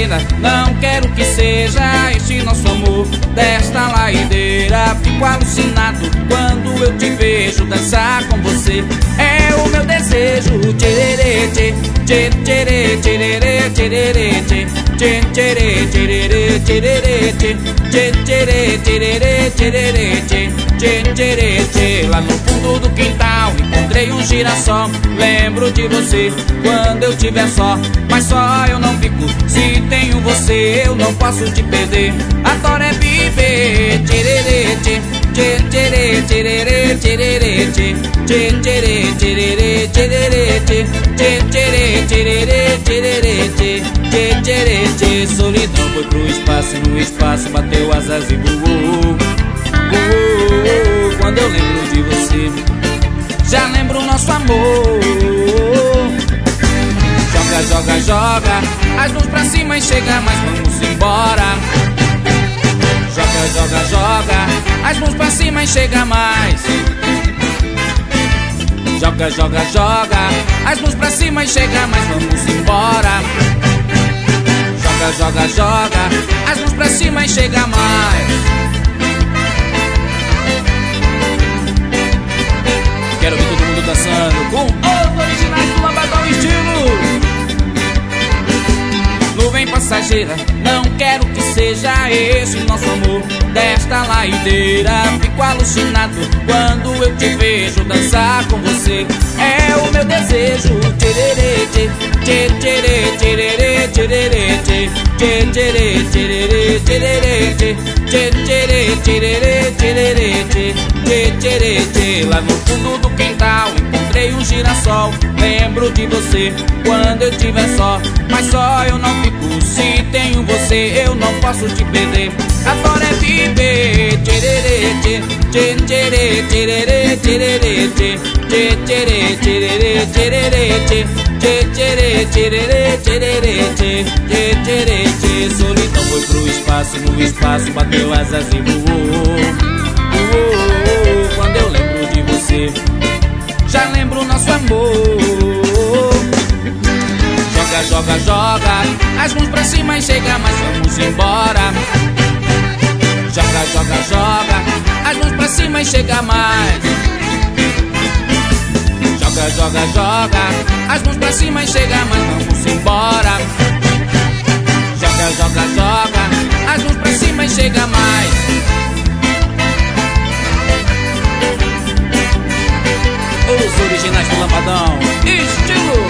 passageira, não quero que seja este nosso amor desta laideira. Fico alucinado quando eu te vejo dançar com você. É o meu desejo. Tchererê, tchê, tchê, tcherê, tchererê, tchererê, tchê, tchê, tcherê, tchererê, tchererê, tchê, tchê, tcherê, tchererê, tchererê, tchê, tchê, tcherê, tchê. Lá no fundo do quintal encontrei um girassol. Lembro de você quando eu tiver só, mas só eu não fico. Se tenho você, eu não posso te perder. Adoro é viver. Tchererê, tchê, tchê, tcherê, tchererê, tchererê, tchê, tchê, tcherê, tchererê, tchererê, tchê, tchê, tcherê, tchererê, tchererê, tchê, tchê, tcherê, tchê. Solidão foi pro espaço e no espaço bateu asas e voou, voou. Quando eu lembro de você, já lembro o nosso amor. Joga, joga, joga as mãos pra cima e chega, mas vamos embora. Joga, joga, joga as mãos pra cima e chega mais. Joga, joga, joga as mãos pra cima e chega, mas vamos embora. Joga, joga, joga as mãos pra cima e chega mais. Quero ver todo mundo dançando com os originais do Lambadão Estilo. Nuvem passageira, não quero que seja esse o nosso amor desta laideira. Fico alucinado quando eu te vejo dançar com você. É o meu desejo. Tchererê, tchê, tchê, tcherê, tchererê, tchererê, tchê, tchê, tcherê, tchererê, tchererê, tchê, tchê, tcherê, tchererê, tchererê, tchê, tchê, tcherê, tchê. Lá no fundo do quintal encontrei um girassol. Lembro de você quando eu tiver só, mas só eu não fico. Se tenho você, eu não posso te perder. Adoro é viver. Tchererê, tchê, tchê, tcherê, tchererê, tchererê, tchê, tchê, tcherê, tchererê, tchererê, tchê, tchê, tcherê, tchererê, tchererê, tchê, tchê, tcherê, tchê. Solidão foi pro espaço e no espaço bateu asas e voou, voou. Quando eu lembro de você, já lembro o nosso amor. Joga, joga, joga as mãos pra cima e chega, mas vamos embora. Joga, joga, joga as mãos pra cima e chega mais. Joga, joga, joga as mãos pra cima e chega, mas vamos embora. Joga, joga, joga as mãos pra cima e chega mais. Os originais do Lambadão Estilo.